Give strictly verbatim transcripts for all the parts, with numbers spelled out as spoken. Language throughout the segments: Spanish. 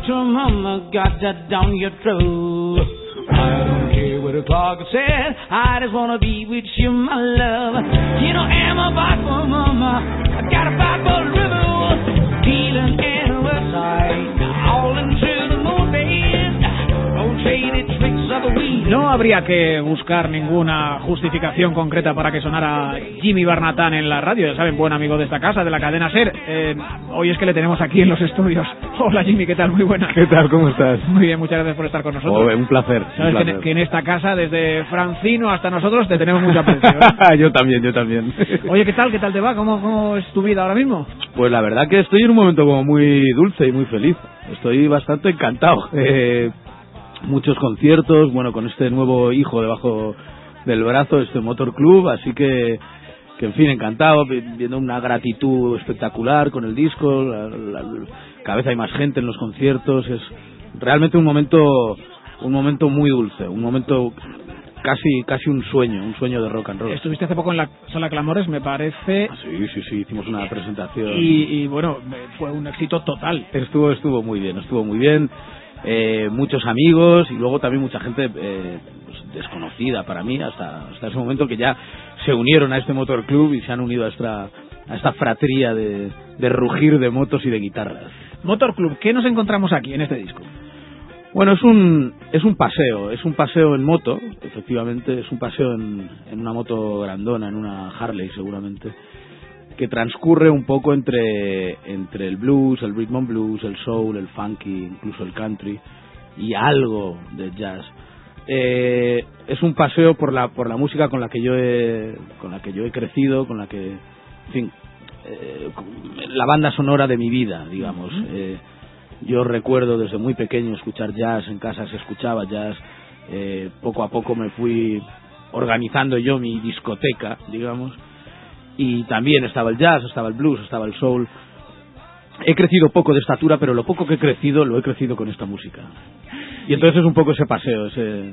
your mama got that down your throat. I don't care what the clock says, I just wanna be with you, my love. You know I'm a fight for mama, I gotta fight for the river, dealing and west side, all into the moon base, old traded tricks of the weed. No habría que buscar ninguna justificación concreta para que sonara Jimmy Barnatán en la radio, ya saben, buen amigo de esta casa, de la cadena SER. Eh, hoy es que le tenemos aquí en los estudios. Hola Jimmy, ¿qué tal? Muy buenas. ¿Qué tal? ¿Cómo estás? Muy bien, muchas gracias por estar con nosotros. Oh, un placer. Sabes un placer. Que, que en esta casa, desde Francino hasta nosotros, te tenemos mucho aprecio, ¿eh? Yo también, yo también. Oye, ¿qué tal? ¿Qué tal te va? ¿Cómo, ¿Cómo es tu vida ahora mismo? Pues la verdad que estoy en un momento como muy dulce y muy feliz. Estoy bastante encantado. Eh, muchos conciertos, bueno, con este nuevo hijo debajo del brazo, este Motor Club, así que, que en fin, encantado, viendo una gratitud espectacular con el disco, la, la, la, cada vez hay más gente en los conciertos, es realmente un momento, un momento muy dulce, un momento casi, casi un sueño, un sueño de rock and roll. Estuviste hace poco en la Sala Clamores, me parece. Sí, sí, sí, hicimos una presentación. Y, y bueno, fue un éxito total. Estuvo, estuvo muy bien, estuvo muy bien. Eh, muchos amigos y luego también mucha gente eh, pues, desconocida para mí hasta, hasta ese momento, que ya se unieron a este Motor Club y se han unido a esta, a esta fratría de, de rugir de motos y de guitarras. Motor Club, ¿qué nos encontramos aquí en este disco? Bueno, es un es un paseo, es un paseo en moto, efectivamente, es un paseo en, en una moto grandona, en una Harley seguramente, que transcurre un poco entre entre el blues, el rhythm and blues, el soul, el funky, incluso el country y algo de jazz. Eh, es un paseo por la por la música con la que yo he con la que yo he crecido, con la que, en fin, eh, la banda sonora de mi vida, digamos. Uh-huh. Eh, yo recuerdo desde muy pequeño escuchar jazz, en casa se escuchaba jazz. Eh, poco a poco me fui organizando yo mi discoteca, digamos. Y también estaba el jazz, estaba el blues, estaba el soul. He crecido poco de estatura, pero lo poco que he crecido, lo he crecido con esta música. Y entonces es un poco ese paseo, ese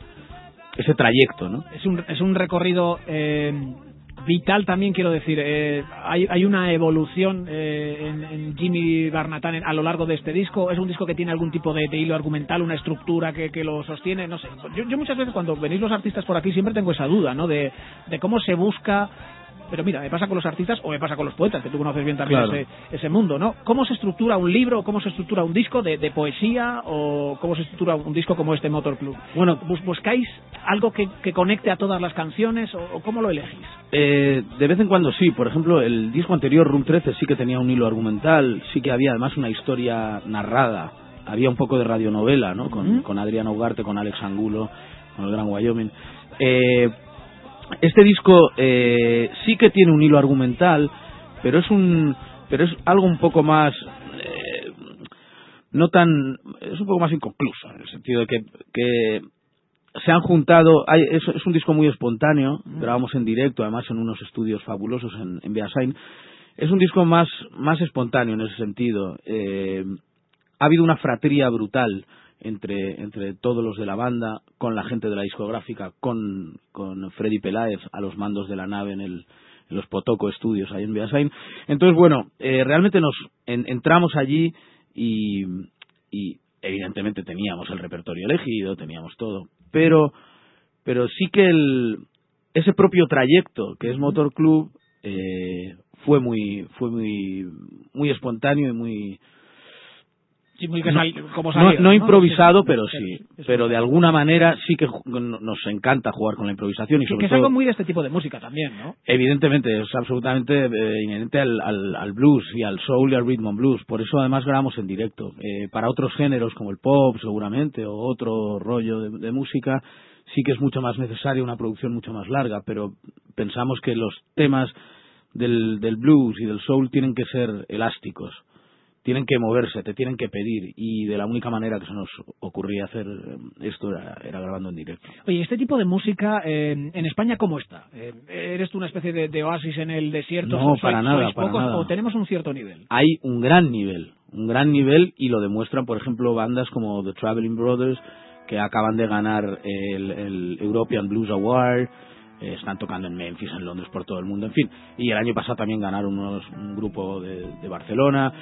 ese trayecto, ¿no? Es un, es un recorrido eh, vital también, quiero decir. Eh, hay, hay una evolución eh, en, en Jimmy Barnatán a lo largo de este disco. Es un disco que tiene algún tipo de, de hilo argumental, una estructura que, que lo sostiene, no sé. Yo, yo muchas veces cuando venís los artistas por aquí siempre tengo esa duda, ¿no? De, de cómo se busca. Pero mira, me pasa con los artistas o me pasa con los poetas, que tú conoces bien también, claro, ese, ese mundo, ¿no? ¿Cómo se estructura un libro, cómo se estructura un disco de, de poesía, o cómo se estructura un disco como este Motor Club? Bueno, ¿buscáis algo que, que conecte a todas las canciones o, o cómo lo elegís? Eh, de vez en cuando sí. Por ejemplo, el disco anterior, Room trece, sí que tenía un hilo argumental, sí que había además una historia narrada, había un poco de radionovela, ¿no? Con, uh-huh. con Adriana Ugarte, con Alex Angulo, con el Gran Wyoming. Eh... Este disco eh, sí que tiene un hilo argumental, pero es un pero es algo un poco más eh, no tan es un poco más inconcluso, en el sentido de que, que se han juntado. Hay, es, es un disco muy espontáneo, grabamos en directo, además en unos estudios fabulosos en, en Beasain. Es un disco más más espontáneo en ese sentido. Eh, ha habido una fratría brutal entre entre todos los de la banda, con la gente de la discográfica, con, con Freddy Peláez a los mandos de la nave en, el, en los Potoco Studios ahí en Beasain. Entonces, bueno, eh, realmente nos en, entramos allí y, y evidentemente teníamos el repertorio elegido, teníamos todo, pero pero sí que el ese propio trayecto que es Motor Club eh, fue muy fue muy muy espontáneo y muy Sí, muy casual, no, como salió, no, no improvisado, sí, pero sí, sí. es Pero de alguna manera sí que nos encanta jugar con la improvisación y sí, sobre que es todo, algo muy de este tipo de música también, ¿no? Evidentemente, es absolutamente eh, inherente al, al, al blues y al soul y al rhythm and blues. Por eso además grabamos en directo. Eh, para otros géneros como el pop seguramente o otro rollo de, de música sí que es mucho más necesaria una producción mucho más larga, pero pensamos que los temas del, del blues y del soul tienen que ser elásticos. Tienen que moverse, te tienen que pedir, y de la única manera que se nos ocurría hacer esto era, era grabando en directo. Oye, este tipo de música eh, en España, ¿cómo está? Eh, ¿Eres tú una especie de, de oasis en el desierto? No, ¿Sois, para nada, sois para pocos, nada. ¿O tenemos un cierto nivel? Hay un gran nivel, un gran nivel, y lo demuestran, por ejemplo, bandas como The Traveling Brothers, que acaban de ganar el, el European Blues Award. Eh, están tocando en Memphis, en Londres, por todo el mundo, en fin. Y el año pasado también ganaron unos, un grupo de, de Barcelona.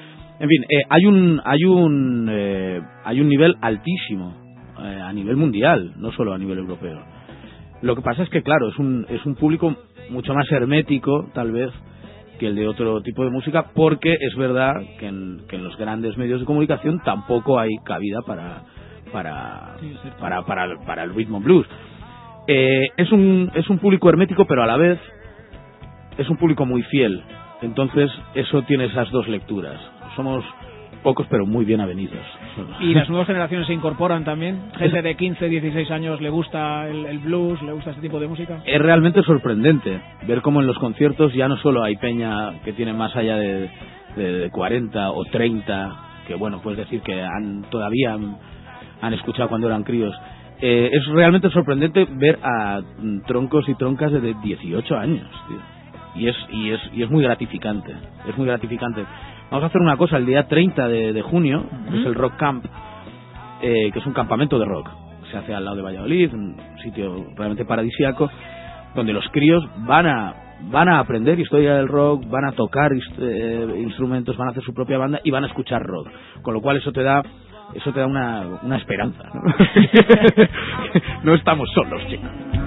En fin, eh, hay un hay un eh, hay un nivel altísimo eh, a nivel mundial, no solo a nivel europeo. Lo que pasa es que, claro, es un es un público mucho más hermético, tal vez, que el de otro tipo de música, porque es verdad que en, que en los grandes medios de comunicación tampoco hay cabida para para sí, para, para, para el rhythm and blues. Eh, es un es un público hermético, pero a la vez es un público muy fiel. Entonces eso tiene esas dos lecturas. Somos pocos pero muy bien avenidos. ¿Y las nuevas generaciones se incorporan también? ¿Gente de quince, dieciséis años le gusta el, el blues, le gusta este tipo de música? Es realmente sorprendente ver cómo en los conciertos ya no solo hay peña que tiene más allá de, de, de cuarenta o treinta, que bueno, puedes decir que han todavía han, han escuchado cuando eran críos. Eh, es realmente sorprendente ver a mm, troncos y troncas de dieciocho años, tío. Y es, y es y es muy gratificante, es muy gratificante. Vamos a hacer una cosa, el día treinta de, de junio, uh-huh. es el Rock Camp, eh, que es un campamento de rock. Se hace al lado de Valladolid, un sitio realmente paradisíaco, donde los críos van a van a aprender historia del rock, van a tocar eh, instrumentos, van a hacer su propia banda y van a escuchar rock. Con lo cual eso te da eso te da una, una esperanza, ¿no? No estamos solos, chicos.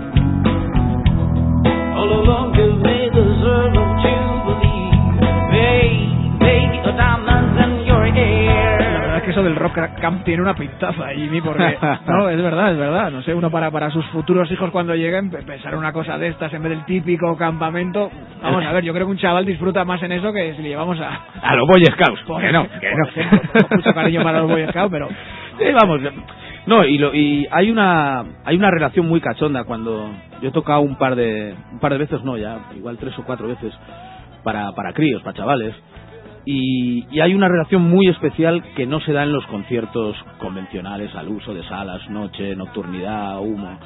All along you made the deserve of jubilee, baby, baby, the diamonds in your hair. La verdad es que eso del Rock Camp tiene una pintaza, Jimmy, porque no, es verdad, es verdad, no sé, uno para para sus futuros hijos cuando lleguen pensar una cosa de estas en vez del típico campamento. Vamos a ver, yo creo que un chaval disfruta más en eso que si le llevamos a a los Boy Scouts. Por que ejemplo, no, que por no. ejemplo, tengo mucho cariño para los Boy Scouts, pero sí, vamos. No, y, lo, y hay una hay una relación muy cachonda cuando yo he tocado un par de un par de veces, no ya, igual tres o cuatro veces para para críos, para chavales, y, y hay una relación muy especial que no se da en los conciertos convencionales al uso de salas, noche, nocturnidad, humo.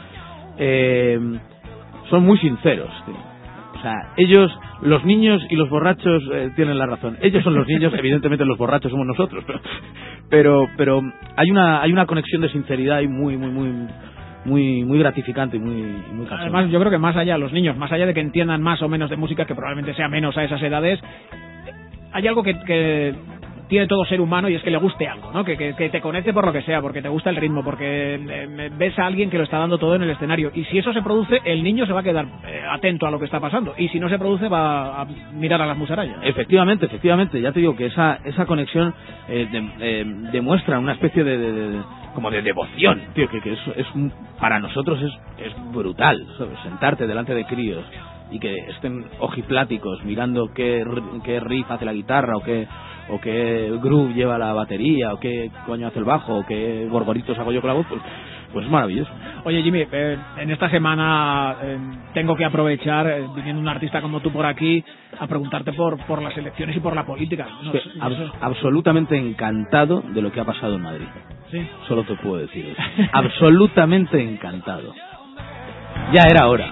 Eh, son muy sinceros, tío. O sea, ellos, los niños y los borrachos eh, tienen la razón. Ellos son los niños, evidentemente los borrachos somos nosotros, pero pero, pero hay una hay una conexión de sinceridad y muy muy muy muy muy gratificante y muy muy casual. Además, yo creo que más allá los niños, más allá de que entiendan más o menos de música, que probablemente sea menos a esas edades, hay algo que, que tiene todo ser humano y es que le guste algo, ¿no? Que, que, que te conecte por lo que sea, porque te gusta el ritmo, porque eh, ves a alguien que lo está dando todo en el escenario. Y si eso se produce, el niño se va a quedar eh, atento a lo que está pasando. Y si no se produce, va a mirar a las musarañas. Efectivamente, efectivamente. Ya te digo que esa esa conexión eh, de, eh, demuestra una especie de, de, de como de devoción, tío, que, que es, es para nosotros es, es brutal, ¿sabes? Sentarte delante de críos y que estén ojipláticos mirando qué, qué riff hace la guitarra o qué o qué groove lleva la batería o qué coño hace el bajo o qué gorgoritos hago yo con la voz, pues, pues es maravilloso. Oye, Jimmy, eh, en esta semana eh, tengo que aprovechar, eh, viniendo un artista como tú por aquí, a preguntarte por por las elecciones y por la política. No, sí, ab- eso... absolutamente encantado de lo que ha pasado en Madrid. Sí. Solo te puedo decir eso. Absolutamente encantado. Ya era hora.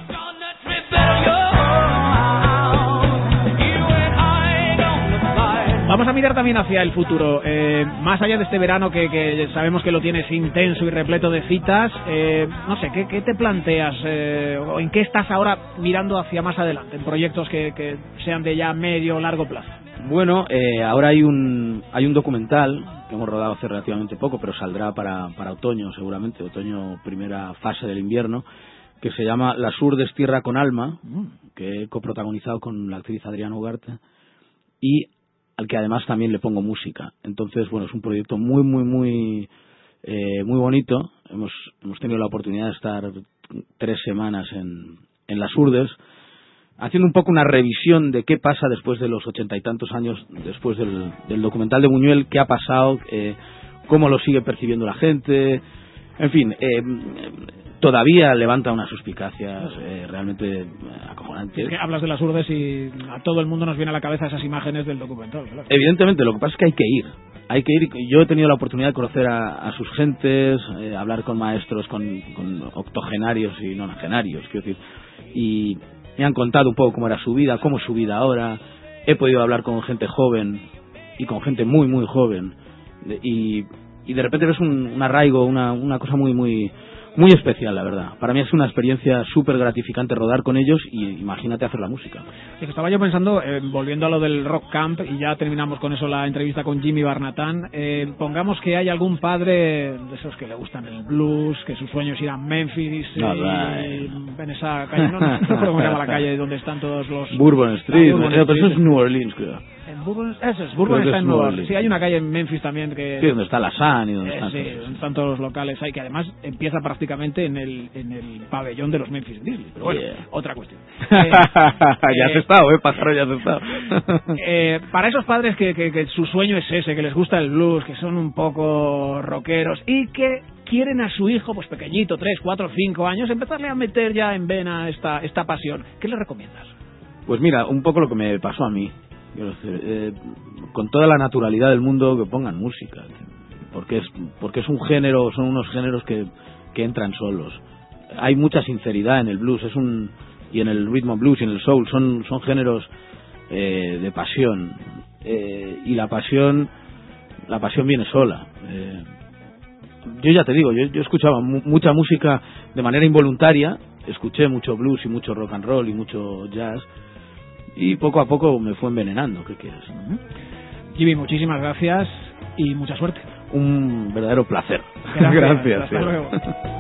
Vamos a mirar también hacia el futuro, eh, más allá de este verano que, que sabemos que lo tienes intenso y repleto de citas, eh, no sé, ¿qué, qué te planteas eh, o en qué estás ahora mirando hacia más adelante, en proyectos que, que sean de ya medio o largo plazo? Bueno, eh, ahora hay un hay un documental que hemos rodado hace relativamente poco, pero saldrá para, para otoño seguramente, otoño primera fase del invierno, que se llama Las Urdes Tierra con Alma, que he coprotagonizado con la actriz Adriana Ugarte y al que además también le pongo música. Entonces, bueno, es un proyecto muy, muy, muy eh, muy bonito. Hemos hemos tenido la oportunidad de estar tres semanas en, en Las Urdes, haciendo un poco una revisión de qué pasa después de los ochenta y tantos años, después del, del documental de Buñuel, qué ha pasado, eh, cómo lo sigue percibiendo la gente. En fin, eh, todavía levanta unas suspicacias eh, realmente acojonantes. Es que hablas de Las Urdes y a todo el mundo nos viene a la cabeza esas imágenes del documental, claro. Evidentemente, lo que pasa es que hay que ir. Hay que ir. Yo he tenido la oportunidad de conocer a, a sus gentes, eh, hablar con maestros, con, con octogenarios y nonagenarios, quiero decir, y me han contado un poco cómo era su vida, cómo es su vida ahora. He podido hablar con gente joven y con gente muy, muy joven. Y, y de repente ves un, un arraigo, una, una cosa muy, muy Muy especial, la verdad. Para mí es una experiencia súper gratificante rodar con ellos y imagínate hacer la música. Sí, que estaba yo pensando, eh, volviendo a lo del Rock Camp, y ya terminamos con eso la entrevista con Jimmy Barnatán, eh, pongamos que hay algún padre de esos que le gustan el blues, que su sueño es ir a Memphis, no, eh, y en esa calle, no, no, no sé cómo se llama la calle donde están todos los... Bourbon Street, Bourbon pero Street. eso es New Orleans, creo. En Bourbon, eso es, Bourbon Creo está que en es Nueva Nueva Orleans. Sí, Orleans. hay una calle en Memphis también que... Sí, donde está la Sun y donde Eh, están sí, todos. están todos los locales ahí, que además empieza prácticamente en el, en el pabellón de los Memphis Grizzlies. Pero bueno, Yeah. otra cuestión. Eh, ya has eh, estado, ¿eh? Pájaro, ya has estado. eh, para esos padres que, que, que su sueño es ese, que les gusta el blues, que son un poco rockeros y que quieren a su hijo, pues pequeñito, tres, cuatro, cinco años, empezarle a meter ya en vena esta, esta pasión, ¿qué les recomiendas? Pues mira, un poco lo que me pasó a mí. Quiero decir, eh, con toda la naturalidad del mundo, que pongan música, porque es porque es un género, son unos géneros que, que entran solos. Hay mucha sinceridad en el blues, es un y en el rhythm and blues y en el soul, son son géneros eh, de pasión, eh, y la pasión la pasión viene sola. Eh, yo ya te digo, yo, yo escuchaba mu mucha música de manera involuntaria, escuché mucho blues y mucho rock and roll y mucho jazz. Y poco a poco me fue envenenando, ¿qué quieres? Jimmy, muchísimas gracias y mucha suerte. Un verdadero placer. Gracias. Gracias. Hasta sí. luego.